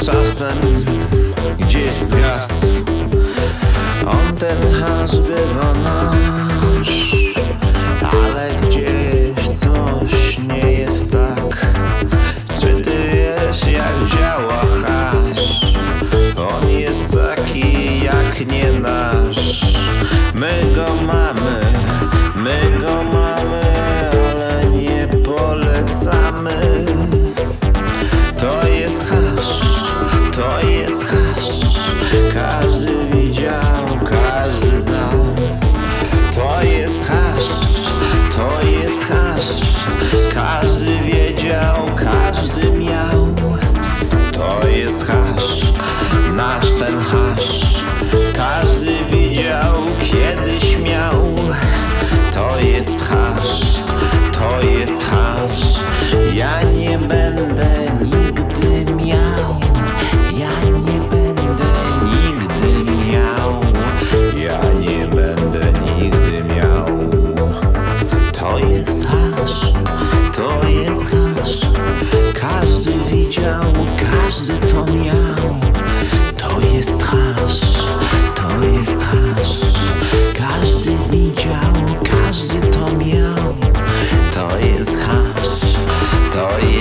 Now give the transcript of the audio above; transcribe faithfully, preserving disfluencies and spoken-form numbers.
czasem gdzieś zgasł. On ten hasz bywa nasz, ale gdzieś coś nie jest tak. Czy ty wiesz, jak działa hasz? On jest taki jak nie nasz. My go mamy, my go mamy, ale nie polecamy. To jest hasz, to jest hasz. Każdy widział, każdy znał. To jest hasz, to jest hasz. Każdy wiedział, każdy miał. To jest hasz, nasz ten hasz. Każdy widział, kiedyś miał. To jest hasz, to jest hasz. Ja nie będę nigdy miał. Ja nie będę nigdy miał. Ja nie będę nigdy miał. To jest hasz, to jest hasz. Każdy widział, każdy to miał. To jest hasz, to jest hasz. Każdy widział, każdy to miał. To jest hasz, to jest